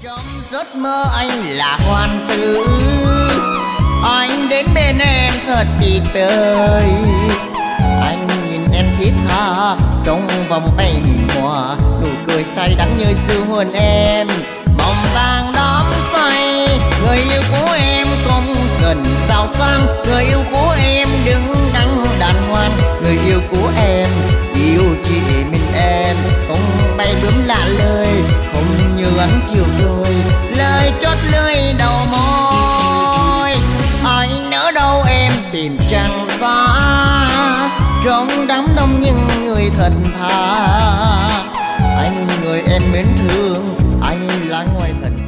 Trong giấc mơ anh là hoàng tử, anh đến bên em thật tuyệt vời. Anh nhìn em thiết tha trong vòng tay hiền hòa, nụ cười say đắng như sương hôn em. Mộng vàng đắm say, người yêu của em không cần giàu sang, người yêu của em đứng đắn đàng hoàng. Người yêu của em yêu chỉ mình em, không bay bướm lạ lời, không như ánh chiều rồi lời chót lưỡi đầu môi. Anh ở đâu em tìm chẳng ra, trong đám đông những người thật thà. Anh người em mến thương, anh là ngoài thật.